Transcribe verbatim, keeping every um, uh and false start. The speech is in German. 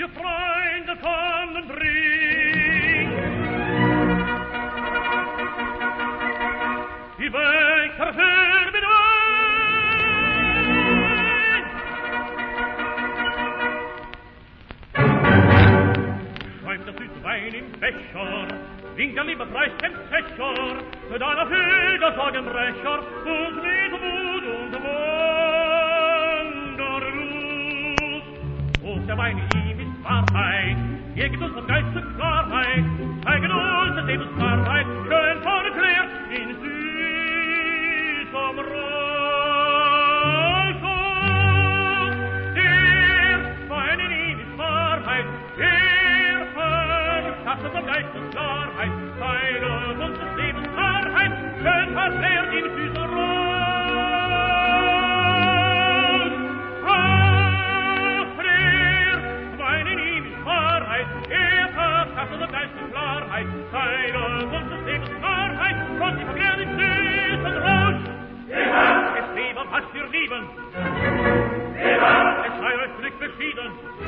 ihr Freunde von den Brink. Die Becher für mit Wein. Schäumt das süße Wein im Becher, winkt der liebe Preis dem Zecher, mit einer Hügel Sorgenbrecher und mit Mut und Wanderlust. Und der Wein in ihm ist Wahrheit, er gibt uns vom Geist zur Klarheit, zeigen uns des Lebens Klarheit, schön verklärt in süßem Rausch. Der Wein in ihm ist Wahrheit, er verschafft vom Geist zur Klarheit, zeigen uns des Lebens Klarheit, schön verklärt in süßem Rausch. Unser Geist in Klarheit, Zeile und des Lebens Klarheit, und ich verkläre den süßen Rausch. Es lebe, was wir lieben, es sei euch nicht beschieden,